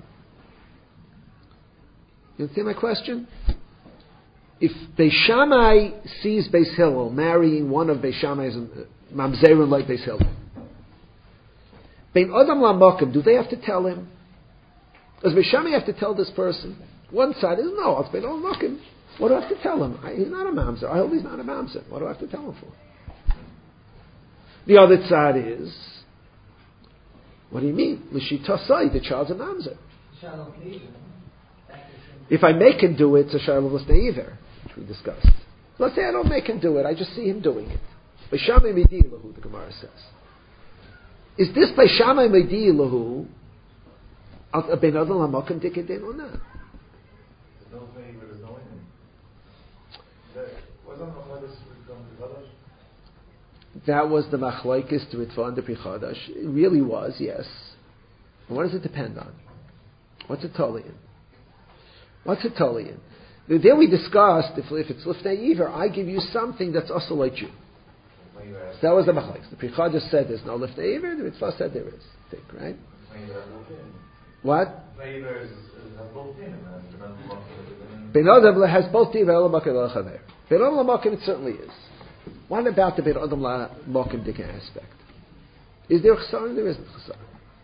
You understand my question? If Beis Shammai sees Beis Hillel marrying one of Beis Shammai's mamzerim like Beis Hillel, Bein Adam Lamakim, do they have to tell him? Does Beis Shammai have to tell this person? One side is no, it's Bein Adam Lamakim. What do I have to tell him? He's not a mamzer. I hope he's not a mamzer. What do I have to tell him for? The other side is, what do you mean? L'shitasai, the child's a mamzer. If I make him do it, it's a shalom l'sneiver, which we discussed. Let's say I don't make him do it, I just see him doing it. Beis Shammai Medi Lahu, the Gemara says. Is this Beis Shammai Medi Lahu a ben adam l'makom dikadin or not? That was the machlokes to Ritva and the Pri Chadash. It really was, yes. And what does it depend on? What's it totally in? What's it totally in? There we discussed, if it's Lifnei Iver, I give you something that's also like you. So that was the machlokes. The Pri Chadash said there's no Lifnei Iver, the Ritva said there is. Think, right? What? Ben Adam has both Tiv and Lamakim L'Chaver. Ben Adam Lamakim it certainly is. What about the Ben Adam Lamakim Dika aspect? Is there Chesar? There isn't Chesar.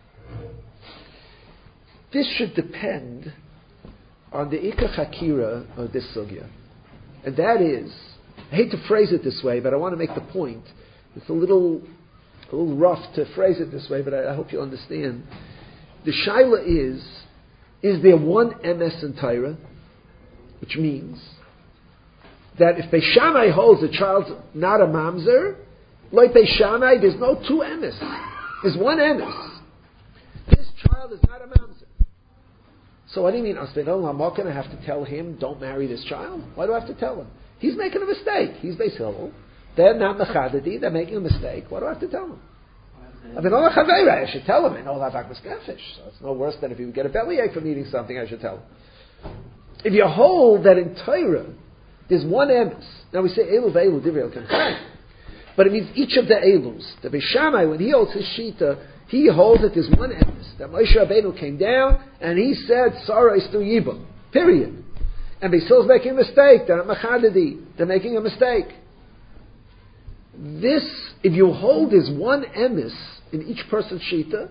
This should depend on the Ikar Chakira of this sugya. And that is, I hate to phrase it this way, but I want to make the point. It's a little rough to phrase it this way, but I hope you understand. The shaila is there one emes in Torah, which means that if Beis Shammai holds the child's not a mamzer, like Beis Shammai, there's no two emes. There's one emes. This child is not a mamzer. So what do you mean? I'm not going to have to tell him, don't marry this child? Why do I have to tell him? He's making a mistake. He's Beis Hillel. They're not mechadedi. They're making a mistake. Why do I have to tell him? I should tell him. I know I'll have agmas nefesh. So it's no worse than if he would get a bellyache from eating something. I should tell him. If you hold that in Torah there's one emes, now we say elu ve'elu divrei elken chai, but it means each of the elus. The Beis Shammai, when he holds his shita, he holds that there's one emes. That Moshe Rabbeinu came down and he said, "Sarah is through Yibam." Period. And Beis Hillel's making a mistake. They're not machadedi. They're making a mistake. This, if you hold is one emes in each person's shita,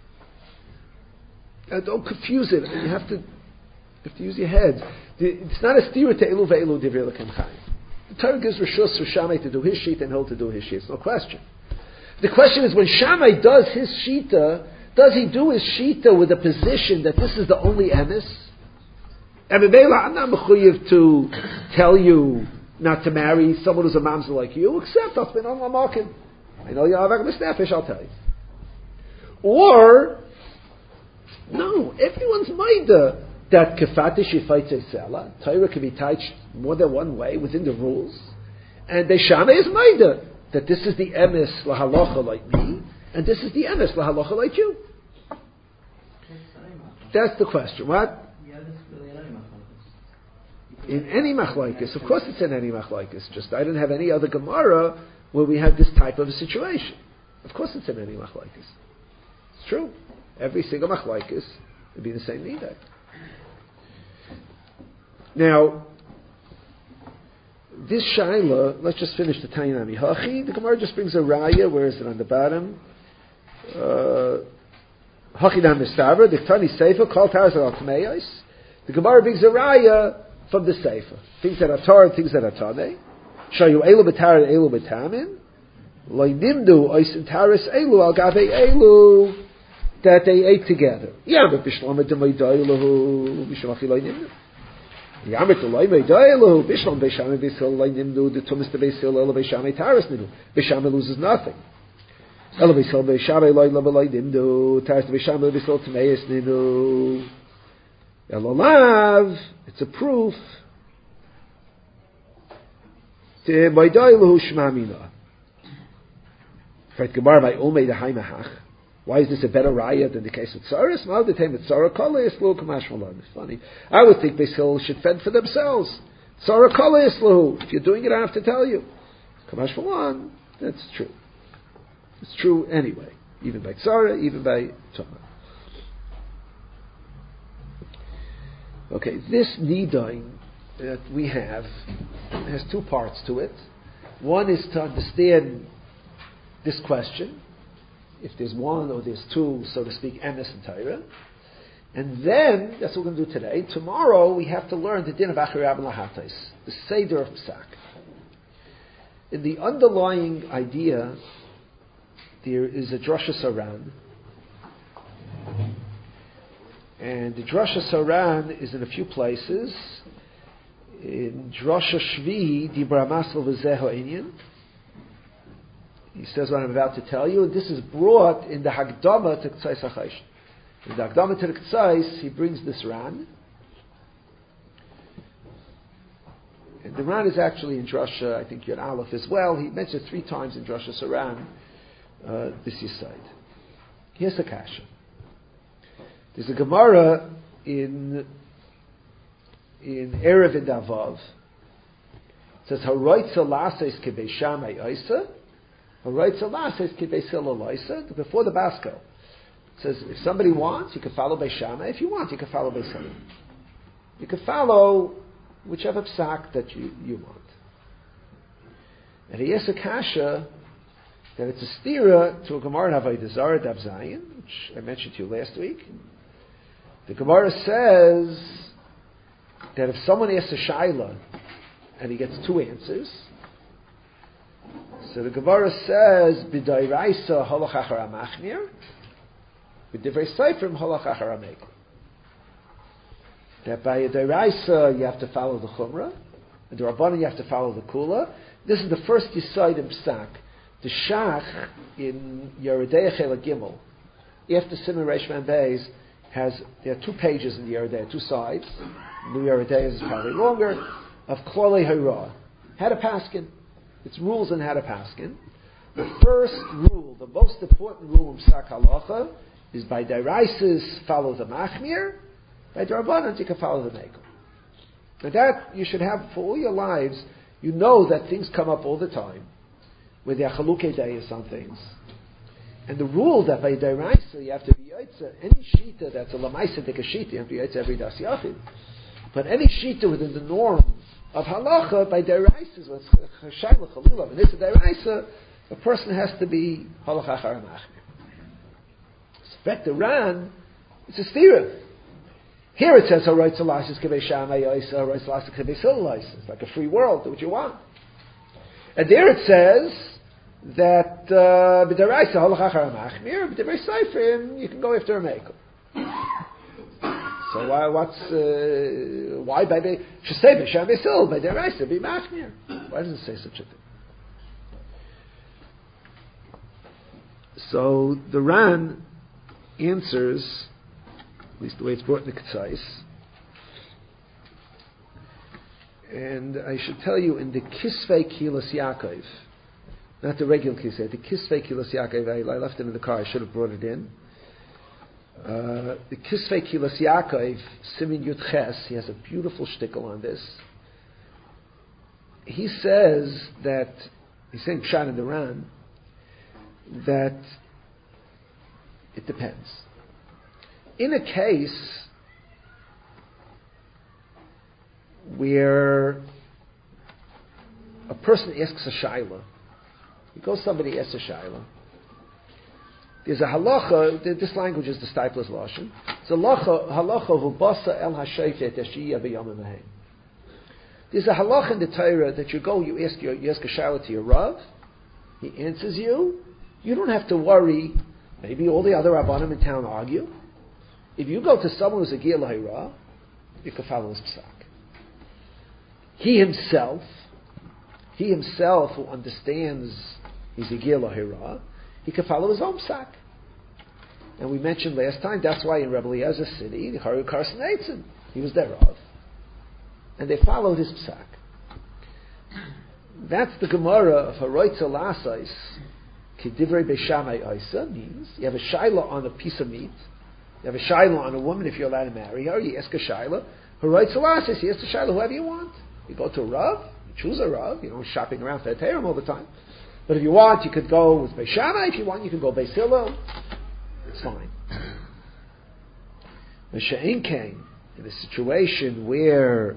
don't confuse it. You have to use your head. It's not a stira to elu ve'elu divrei elken chai. The Torah gives Rishus for Shammai to do his shita and Hill to do his shita. It's no question. The question is, when Shammai does his shita, does he do his shita with a position that this is the only emes? And I'm not mechuyev to tell you not to marry someone who's a mamzer like you, except I'll spend on Lamakim. I know you have agmas nefesh, I'll tell you. Or, no, everyone's maida that kefate shifaytze sela, Torah can be touched more than one way within the rules, and the Shammai is maida that this is the emes lahalacha like me, and this is the emes lahalacha like you. That's the question. What? The In any machlokes, of course it's in any machlokes. Just I don't have any other Gemara where we have this type of a situation. Of course it's in any machlokes. It's true. Every single machlokes would be the same nida. Now, this shaila, let's just finish the Tanya Hachi. The Gemara just brings a raya. Where is it on the bottom? Hachi Nam Mistavra, the Tani Seifa, Kol Taras Al Tmeyos. The Gemara brings a raya from the Seifa. Things that are Torah, things that are Taneh. Shayu Elu B'Tar and Elu B'Tamin. Loi Nimdu Oisin Taras Elu Al Gabe Elu. That they ate together. Yamit Bishlam D'Meidayilahu Bishlam Achi Loi Nimdu. Yamit Loi Meidayilahu Bishlam Beisham Beisil Loi Nimdu the Tumas the Beisil Elu Beisham Taras Nimdu. Beisham loses nothing. Elu Beisil Beisham Loi Loi Nimdu Taras Beisham Beisil Tmeyes Nimdu. Elolav, it's a proof. Meidayilahu Shmamina. Why is this a better raya than the case of Tzaras? It's funny. I would think Beis Hillel should fend for themselves. Tzara Kala Islahu. If you're doing it, I have to tell you. Kamash Malan, that's true. It's true anyway. Even by Tzara, even by Tumah. Okay, this nidain that we have has two parts to it. One is to understand this question, if there's one or there's two, so to speak, emes and Torah. And then, that's what we're going to do today. Tomorrow, we have to learn the din of Achir Rabban Lahatais, the Seder of Psak. In the underlying idea, there is a Drasha Saran. And the Drasha Saran is in a few places. In Drasha Shvi, Dibra Masel V'Zeho Inyan. He says what I'm about to tell you, and this is brought in the Hagdama to K'tzais HaChaysh. In the Hagdama to the K'tzais, he brings this Ran. And the Ran is actually in Drasha, I think Yud Aleph as well. He mentions it 3 times in Drasha Saran, this Yisaid. Here's the Kasha. There's a Gemara in Erev and Avav. It says, Haroitza Lases Kebei Shamai Oisa. Before the Basco. It says, if somebody wants, you can follow Beis Shammai. If you want, you can follow Beis Hillel. You can follow whichever psak that you want. And he has a kasha that it's a stira to a Gemara in Avodah Zarah Daf Zayin, which I mentioned to you last week. The Gemara says that if someone asks a shaila and he gets 2 answers, so the Gemara says, "B'dayraisa halach achar amachmir, b'divrei seifrim halach achar amekel." That by a dayraisa you have to follow the chumrah, and the rabbanan you have to follow the kula. This is the first yisaid in psak. The shach in Yeridei Chela Gimel, after Siman Reish Man Beis, there are 2 pages in the Yeridei, 2 sides. The Yeridei is probably longer, of Klolei Hara, how to paskin. It's rules on how to paskin. The first rule, the most important rule in Psak Halacha, is by Dairaisis follow the Machmir, by Darbanant you can follow the Mekel. And that you should have for all your lives. You know that things come up all the time, where there are Chalukei Deis on things. And the rule that by Dairaisa you have to be Yaitza, any Shita that's a Lamaisa Dika Shita, you have to be Yaitza every Das Yachid. But any Shita within the norm of halacha, by deraisa, when it's chashayla chalila, when it's a deraisa, a person has to be halacha achar machmir. Spek the Ran, it's a stira. Here it says haroitz alasis kevei shamay oisa, haroitz alasis kevei silais. It's like a free world. Do what you want. And there it says that b'deraisa halacha achar machmir, b'divrei seifrim you can go after a mekel. So why by the should say b'sham b'sil by deraisa be machmir? Why does it say such a thing? So the Ran answers, at least the way it's brought in the Ketzais, and I should tell you in the Kisvei Kilas Yaakov, not the regular Kisvei, the Kisvei Kilas Yaakov. I left it in the car. I should have brought it in. The Kisvei Kilas Yaakov, Simin Yud Ches, he has a beautiful shtickle on this. he says that, he's saying Pshat in the Ran, that it depends. In a case where a person asks a shaila, somebody asks a shaila, there's a halacha, this language is the Stipler's Lashon, it's a halacha v'basa el hashayfet eshiyah b'yamim ahem. There's a halacha in the Torah that you ask a shaila to your Rav, he answers you, you don't have to worry, maybe all the other Rabbanim in town argue. If you go to someone who's a Gil Ha'ira, you can follow his psak. He himself who understands he's a Gil Ha'ira, he can follow his own psak. And we mentioned last time, that's why in Rebbe Eliezer's city, the Haru Karson Eitzin, he was their Rav. And they followed his psak. That's the Gemara of Haroitza Lasais, Kedivrei Beishamai Isa, means you have a shaila on a piece of meat, you have a shaila on a woman if you're allowed to marry her, you ask a shaila, Haroitza Lasais, you ask a shaila whoever you want. You go to a Rav, you choose a Rav, you know, shopping around for a Tehrim all the time. But if you want, you could go with Beis Shammai. If you want, you can go Beis Hillel. It's fine. The She'en came in a situation where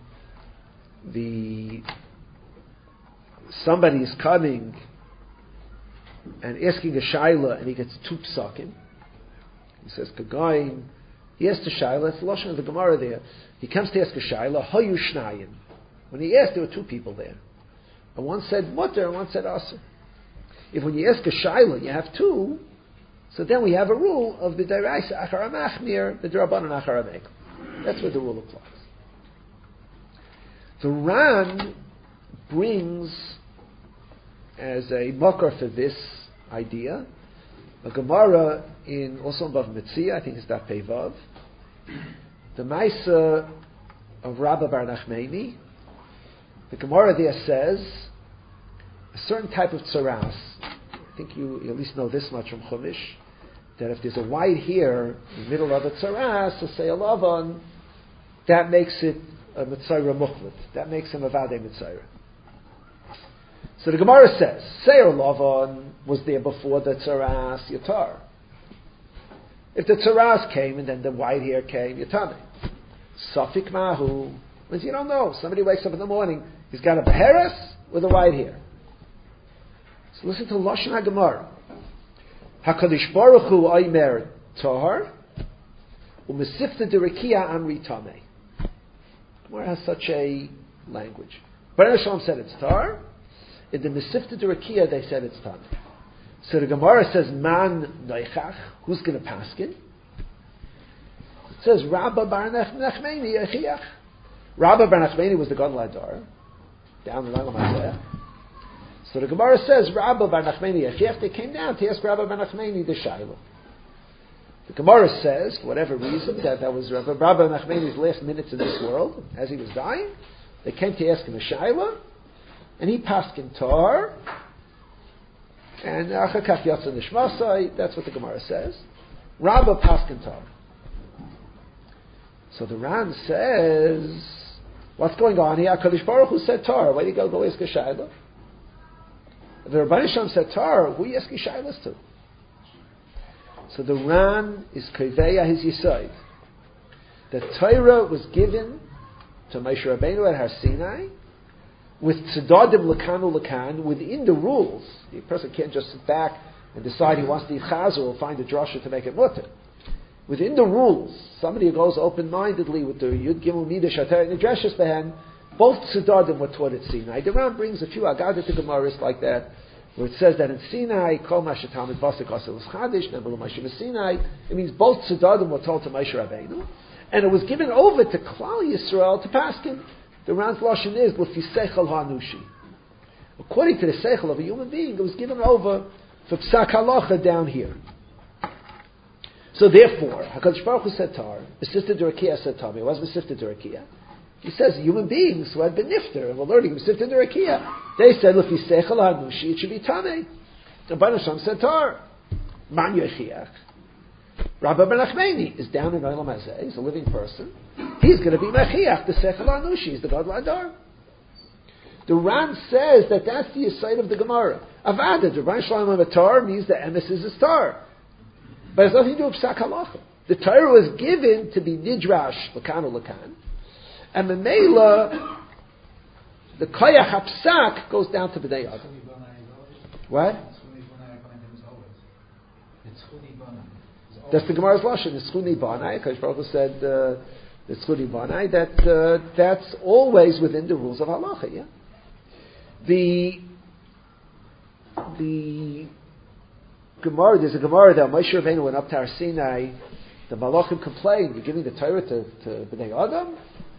somebody is coming and asking a shaila, and he gets two psakim. He says, Kagain, he asks the shaila, it's the Lashon of the Gemara there. He comes to ask a shaila, Hayu Shnayim. When he asked, there were two people there. And one said mutter and one said aser. If when you ask a shaila, you have two, so then we have a rule of the deraisa achar machmir, the drabanan achar amek. That's where the rule applies. The Ran brings as a makar for this idea a Gemara also in Bav Metzia, I think it's Daf Pei Vav, the Maisa of Rabba Bar Nachmani. The Gemara there says a certain type of tzaras. I think you at least know this much from Chumash, that if there's a white hair in the middle of a tzaras, so say a lavan, that makes it a mitzayra muchlet. That makes him a vadei mitzayra. So the Gemara says, Seir lavan was there before the tzaras yatar. If the tzaras came and then the white hair came, yatame. Safik mahu means you don't know. Somebody wakes up in the morning, he's got a beheres with a white hair. So listen to Lashon HaGemara. HaKadosh Baruch Hu Omer Tahar U'Mesifta Derekia Amri Tamei. Gemara has such a language. Baruch Hashem said it's Tahar. In the Mesifta Derekia they said it's Tamei. So the Gemara says Man Noichach. Who's going to paskin? It says Rabba Bar Nachmani Echiach. Rabba Bar Nachmani was the Gadol Adar down in Olam Hazeh. So the Gemara says, Rabba Bar Nachmani Echiach, they came down to ask Rabba Bar Nachmani the Shaila. The Gemara says, for whatever reason, that was Rabba Bar Nachmani's last minutes in this world, as he was dying, they came to ask him a Shaila, and he paskin Tar, and Achakach Yatsa Nishmasai, that's what the Gemara says. Rabba paskin Tar. So the Ran says, what's going on here? HaKadosh Baruch Hu said Tar, why do you go ask a Shaila? The Rabban Shem said Tar, who you asking Shailas to? So the Ran is Koveya his Yisod. The Torah was given to Moshe Rabbeinu at Har Sinai with Tzedadim Lekanu Lekan within the rules. The person can't just sit back and decide he wants to eat Chazor or find a drasha to make it mutter. Within the rules, somebody who goes open-mindedly with the Yud Gimel Midah Shater and the Dreshes Behen, both Tzedadim were taught at Sinai. The Ram brings a few Agadah to Gemaras like that, where it says that in Sinai, Kol Mashatamid Basik Asel Chadish, Nebelu Moshe Sinai. It means both Tzedadim were told to Moshe Rabbeinu, and it was given over to Klal Yisrael to paskin. The Ram's lashon is L'fi Seichel Hanushi. According to the Seichel of a human being, it was given over for Psak Halacha down here. So therefore, HaKadosh Baruch Hu said Tar, Mesifta Derakia said Tar. It was Mesifta Derakia. He says human beings who had been nifter and were learning Mesifta Derakia, they said, L'fi Seichel Hanushi, it should be Tamei. The Baruch Hashem said Tar. Man Yechiach. Rabbi Ben Nachmani is down in Olam Hazeh. He's a living person. He's going to be Mechiach, the Seichel Hanushi. He's the God Ladar. The Ran says that that's the aside of the Gemara. Avada, the Ran Shalom of Torah means the emes is a star. But it's nothing to do with Psak Halacha. The Torah was given to be Nidrash, Lakan or Lakan. And the Mela, the Koyach HaPsak goes down to B'nai Adam. What? That's the Gemara's Lashon. It's Chuni Banai. Kodesh Baruch Hu said it's Chuni Banai. That's always within the rules of halacha. Yeah. The Gemara. There's a Gemara that Moshe Rabbeinu went up to Har Sinai. The Malachim complained, "You're giving the Torah to Bnei Adam,"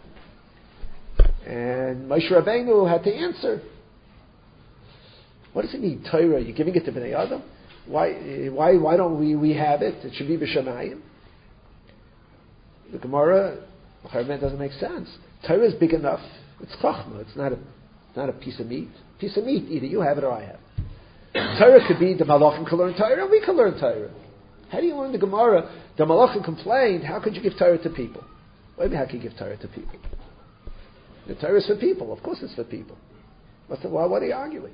and Moshe Rabbeinu had to answer. What does it mean, Torah? You're giving it to Bnei Adam? Why don't we have it? It should be b'shamayim. The Gemara, it doesn't make sense. Torah is big enough. It's chachma. It's not a piece of meat. Piece of meat, either you have it or I have it. Torah could be the Malachim can learn Torah, and we can learn Torah. How do you learn the Gemara? The Malachim complained, how could you give Torah to people? What do you mean, how can you give Torah to people? The Torah is for people. Of course it's for people. What are you arguing?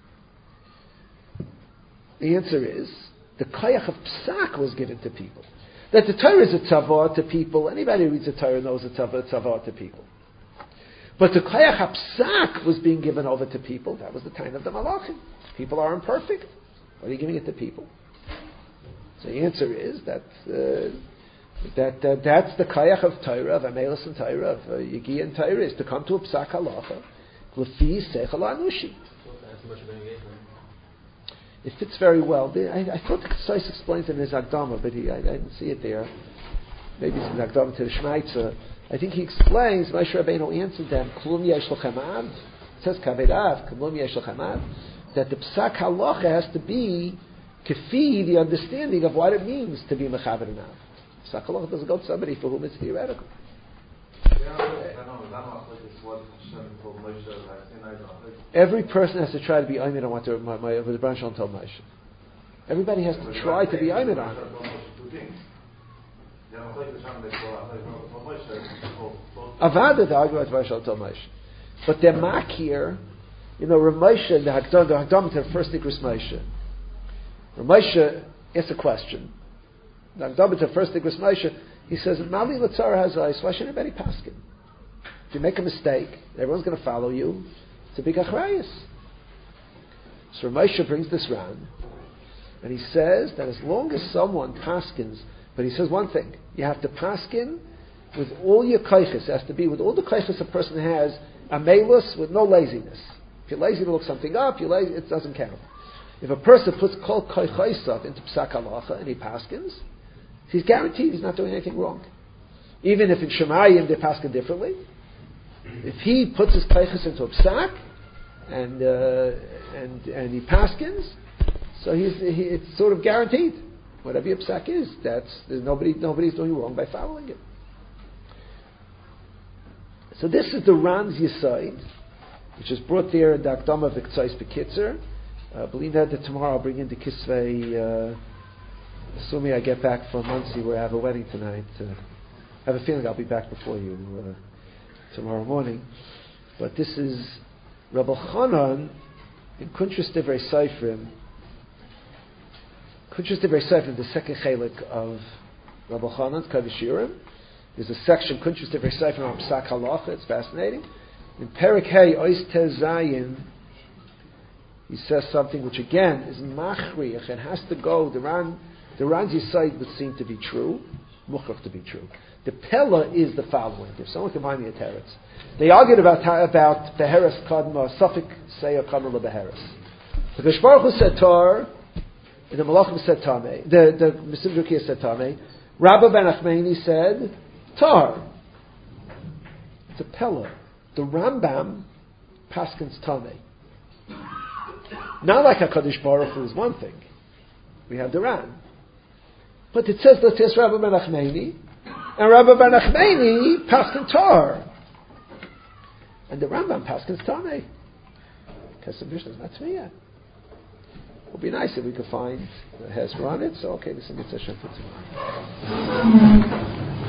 The answer is, the koyach of psak was given to people. That the Torah is a tzavah to people. Anybody who reads the Torah knows a tzavah to people. But the koyach of psak was being given over to people. That was the time of the malachim. People are imperfect. Why are you giving it to people? So the answer is that that's the koyach of Torah, of Amelis and Torah, of Yegi and Torah, is to come to a psak halacha, l'fi sechel anushi. It fits very well. I thought the Kesais explains it in his Agdama, but I didn't see it there. Maybe it's in the Agdama to the Shmaitza. I think he explains, Moshe Rabbeinu answered them, Klum yesh lochem ad. It says, Kavedav, Klum yesh lochem ad, that the Psak Halacha has to be kefi, the understanding of what it means to be Mechaber and Av. Psak Halacha doesn't go to somebody for whom it's theoretical. Every person has to try to be Ayman on what the branch on told Moshe. Everybody has to try to be Ayman on it. Avada to argue about Branch told Moshe. But they're makir, Rav Moshe, the Hagdam to the first Nikras Moshe. Rav Moshe asks a question. The Hagdam to the first Nikras Moshe, he says, Mali Latzara has ice, why should anybody paskin? If you make a mistake, everyone's going to follow you. It's a big achrayus. So Moshe brings this round, and he says that as long as someone paskins, but he says one thing, you have to paskin with all your koiches. It has to be with all the koiches a person has, amelus, with no laziness. If you're lazy to look something up, you're lazy, it doesn't count. If a person puts kol koichesav into psak halacha and he paskins, he's guaranteed he's not doing anything wrong. Even if in Shemayim they paskin differently, if he puts his koiches into a psak and he paskins, so it's sort of guaranteed. Whatever your psak is, nobody's doing wrong by following it. So this is the Ran's Yisaid, which is brought there in the Akdama V'Ktzais B'Kitzer. I believe that tomorrow I'll bring in the Kisvei, assuming I get back from Muncie where I have a wedding tonight. I have a feeling I'll be back before you tomorrow morning. But this is Rabbi Chanan in Kuntres Divrei Seifrim. Kuntres Divrei Seifrim, the second chelik of Rabbi Chanan's Kodesh Shiurim. There's a section, Kuntres Divrei Seifrim, on Psak Halacha. It's fascinating. In Perek Hey, Ois Tez Zayin, he says something which again is machriach and has to go. The Ran's Yisaid would seem to be true, muchach to be true. The Pella is the following. If someone can find me a teretz, they argued about Beheres Kadma, Suffolk Seya Kadma LeBeheres. The Kodesh Baruch Hu said Tor, and the Malachim said Tameh. The Mesim Drukiya said Tameh. Rabbi Ben Achmeini said Tar. It's a Pella. The Rambam paskins Tameh. Not like HaKadosh Baruch Hu is one thing. We have the Ran. But it says, let's ask Rabbi Ben Achmeini, and Rabbi Ben Achmeini paskin Tar. And the Rambam paskins Tameh. Kesef Mishnah is not to me yet. It would be nice if we could find the Hezra on it. So, okay, this is a good session for tomorrow.